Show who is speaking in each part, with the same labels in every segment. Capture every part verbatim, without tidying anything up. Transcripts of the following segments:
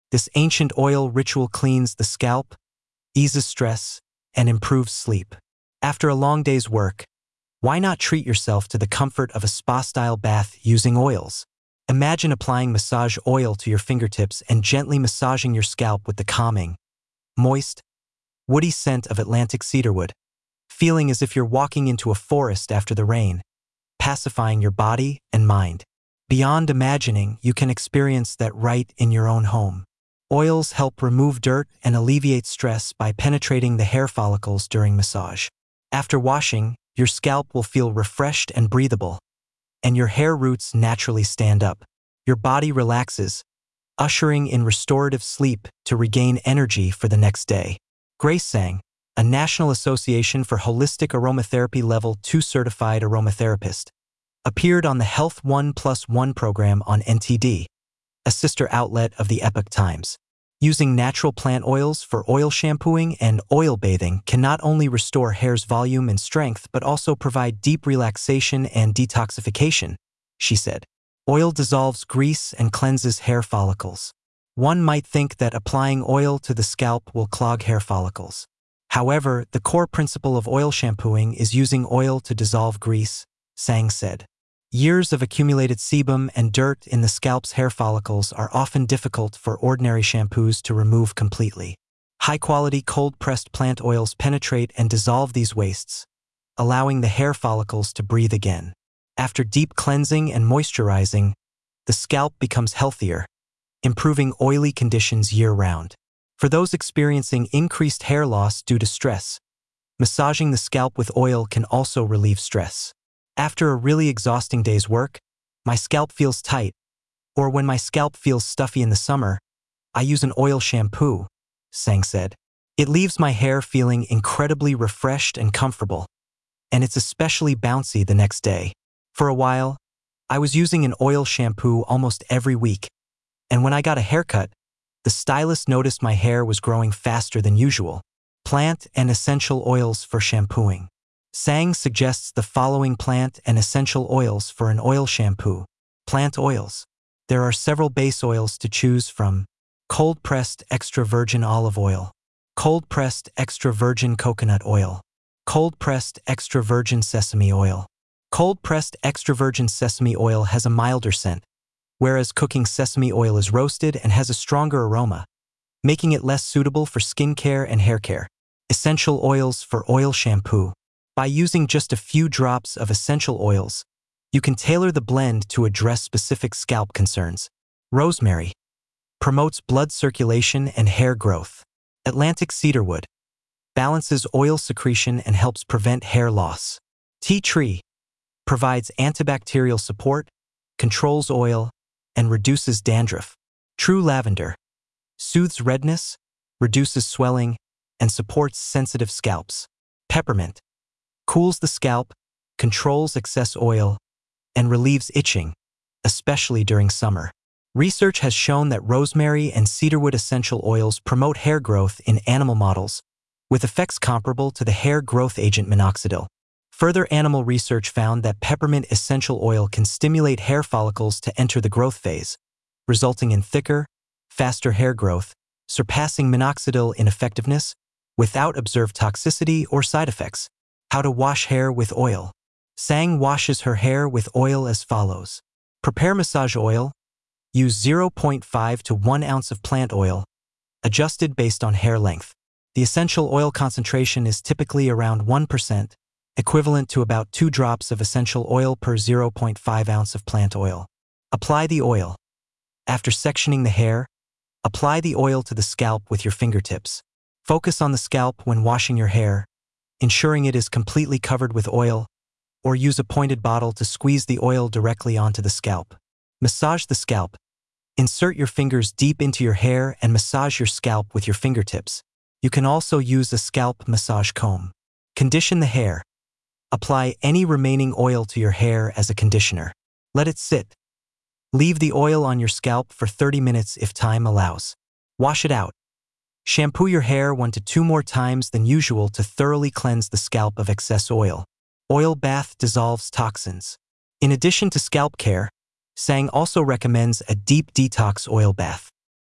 Speaker 1: This ancient oil ritual cleans the scalp, eases stress, and improves sleep. After a long day's work, why not treat yourself to the comfort of a spa-style bath using oils? Imagine applying massage oil to your fingertips and gently massaging your scalp with the calming, moist, woody scent of Atlantic cedarwood, feeling as if you're walking into a forest after the rain, pacifying your body and mind. Beyond imagining, you can experience that right in your own home. Oils help remove dirt and alleviate stress by penetrating the hair follicles during massage. After washing, your scalp will feel refreshed and breathable, and your hair roots naturally stand up. Your body relaxes, ushering in restorative sleep to regain energy for the next day. Grace Sang, a National Association for Holistic Aromatherapy Level two certified aromatherapist, appeared on the Health One Plus One program on N T D, a sister outlet of the Epoch Times. Using natural plant oils for oil shampooing and oil bathing can not only restore hair's volume and strength but also provide deep relaxation and detoxification, she said. Oil dissolves grease and cleanses hair follicles. One might think that applying oil to the scalp will clog hair follicles. However, the core principle of oil shampooing is using oil to dissolve grease, Sang said. Years of accumulated sebum and dirt in the scalp's hair follicles are often difficult for ordinary shampoos to remove completely. High-quality cold-pressed plant oils penetrate and dissolve these wastes, allowing the hair follicles to breathe again. After deep cleansing and moisturizing, the scalp becomes healthier, improving oily conditions year-round. For those experiencing increased hair loss due to stress, massaging the scalp with oil can also relieve stress. After a really exhausting day's work, my scalp feels tight, or when my scalp feels stuffy in the summer, I use an oil shampoo, Sang said. It leaves my hair feeling incredibly refreshed and comfortable, and it's especially bouncy the next day. For a while, I was using an oil shampoo almost every week, and when I got a haircut, the stylist noticed my hair was growing faster than usual. Plant and essential oils for shampooing. Sang suggests the following plant and essential oils for an oil shampoo. Plant oils. There are several base oils to choose from. Cold-pressed extra virgin olive oil. Cold-pressed extra virgin coconut oil. Cold-pressed extra virgin sesame oil. Cold-pressed extra virgin sesame oil has a milder scent, whereas cooking sesame oil is roasted and has a stronger aroma, making it less suitable for skincare and hair care. Essential oils for oil shampoo. By using just a few drops of essential oils, you can tailor the blend to address specific scalp concerns. Rosemary. Promotes blood circulation and hair growth. Atlantic cedarwood. Balances oil secretion and helps prevent hair loss. Tea tree. Provides antibacterial support, controls oil, and reduces dandruff. True lavender. Soothes redness, reduces swelling, and supports sensitive scalps. Peppermint. Cools the scalp, controls excess oil, and relieves itching, especially during summer. Research has shown that rosemary and cedarwood essential oils promote hair growth in animal models, with effects comparable to the hair growth agent minoxidil. Further animal research found that peppermint essential oil can stimulate hair follicles to enter the growth phase, resulting in thicker, faster hair growth, surpassing minoxidil in effectiveness without observed toxicity or side effects. How to wash hair with oil. Sang washes her hair with oil as follows. Prepare massage oil. Use zero point five to one ounce of plant oil, adjusted based on hair length. The essential oil concentration is typically around one percent, equivalent to about two drops of essential oil per zero point five ounce of plant oil. Apply the oil. After sectioning the hair, apply the oil to the scalp with your fingertips. Focus on the scalp when washing your hair, ensuring it is completely covered with oil, or use a pointed bottle to squeeze the oil directly onto the scalp. Massage the scalp. Insert your fingers deep into your hair and massage your scalp with your fingertips. You can also use a scalp massage comb. Condition the hair. Apply any remaining oil to your hair as a conditioner. Let it sit. Leave the oil on your scalp for thirty minutes if time allows. Wash it out. Shampoo your hair one to two more times than usual to thoroughly cleanse the scalp of excess oil. Oil bath dissolves toxins. In addition to scalp care, Sang also recommends a deep detox oil bath.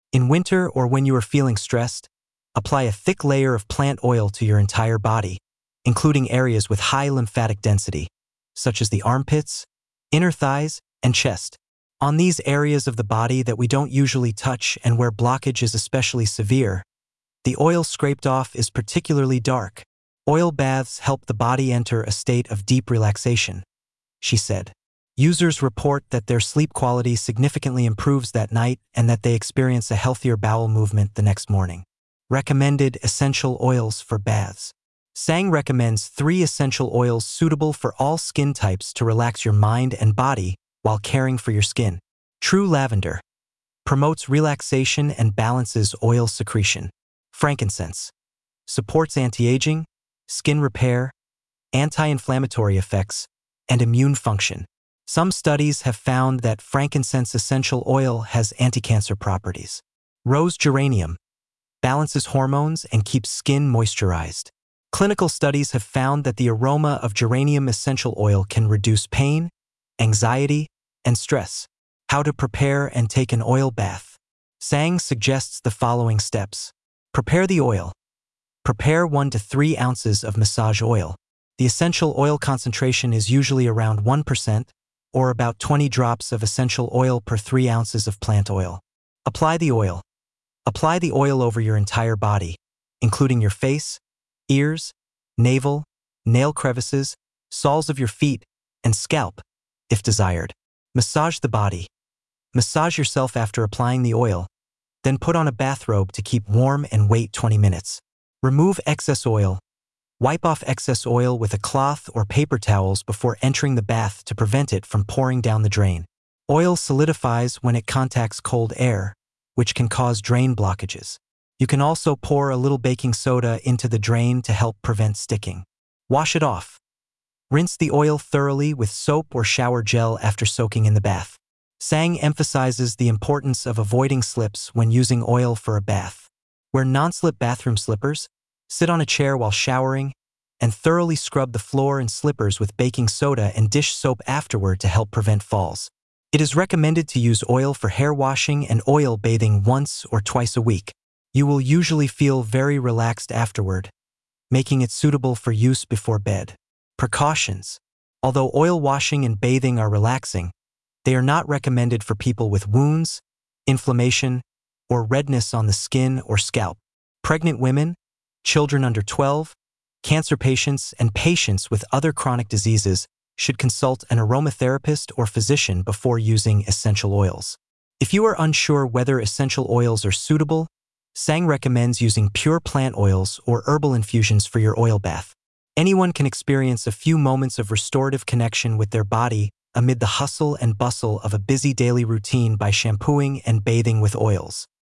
Speaker 1: In winter or when you are feeling stressed, apply a thick layer of plant oil to your entire body, including areas with high lymphatic density, such as the armpits, inner thighs, and chest. On these areas of the body that we don't usually touch and where blockage is especially severe, the oil scraped off is particularly dark. Oil baths help the body enter a state of deep relaxation, she said. Users report that their sleep quality significantly improves that night and that they experience a healthier bowel movement the next morning. Recommended essential oils for baths. Sang recommends three essential oils suitable for all skin types to relax your mind and body while caring for your skin. True lavender promotes relaxation and balances oil secretion. Frankincense supports anti-aging, skin repair, anti-inflammatory effects, and immune function. Some studies have found that frankincense essential oil has anti-cancer properties. Rose geranium balances hormones and keeps skin moisturized. Clinical studies have found that the aroma of geranium essential oil can reduce pain, anxiety, and stress. How to prepare and take an oil bath. Sang suggests the following steps. Prepare the oil. Prepare one to three ounces of massage oil. The essential oil concentration is usually around one percent, or about twenty drops of essential oil per three ounces of plant oil. Apply the oil. Apply the oil over your entire body, including your face, ears, navel, nail crevices, soles of your feet, and scalp, if desired. Massage the body. Massage yourself after applying the oil, then put on a bathrobe to keep warm and wait twenty minutes. Remove excess oil. Wipe off excess oil with a cloth or paper towels before entering the bath to prevent it from pouring down the drain. Oil solidifies when it contacts cold air, which can cause drain blockages. You can also pour a little baking soda into the drain to help prevent sticking. Wash it off. Rinse the oil thoroughly with soap or shower gel after soaking in the bath. Sang emphasizes the importance of avoiding slips when using oil for a bath. Wear non-slip bathroom slippers, sit on a chair while showering, and thoroughly scrub the floor and slippers with baking soda and dish soap afterward to help prevent falls. It is recommended to use oil for hair washing and oil bathing once or twice a week. You will usually feel very relaxed afterward, making it suitable for use before bed. Precautions. Although oil washing and bathing are relaxing, they are not recommended for people with wounds, inflammation, or redness on the skin or scalp. Pregnant women, children under twelve, cancer patients, and patients with other chronic diseases should consult an aromatherapist or physician before using essential oils. If you are unsure whether essential oils are suitable, Sang recommends using pure plant oils or herbal infusions for your oil bath. Anyone can experience a few moments of restorative connection with their body amid the hustle and bustle of a busy daily routine by shampooing and bathing with oils.